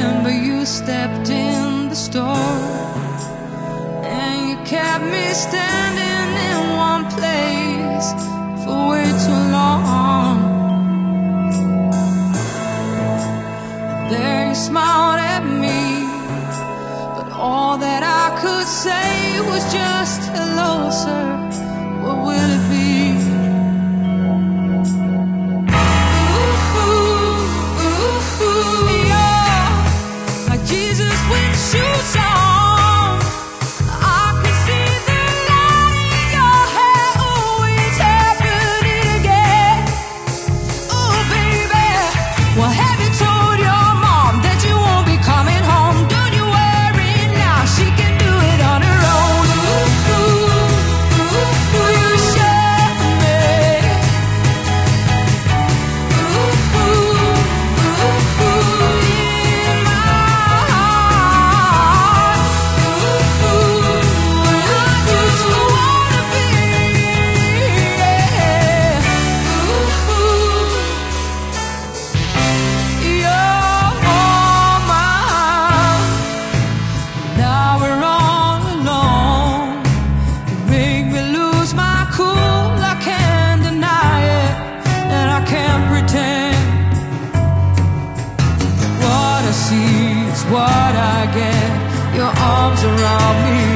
remember you stepped in the store, and you kept me standing in one place for way too long. There you smiled at me, but all that I could say was just hello, sir. What will it be? Jesus with shoes on, I can see the light in your hair. Oh, it's happening again. Oh, baby, well, have you told your mom that you won't be coming home? Don't you worry now, she can do it on her own. Ooh, ooh, ooh, ooh, you share me. Ooh, ooh, ooh, ooh, in my what I get, your arms around me.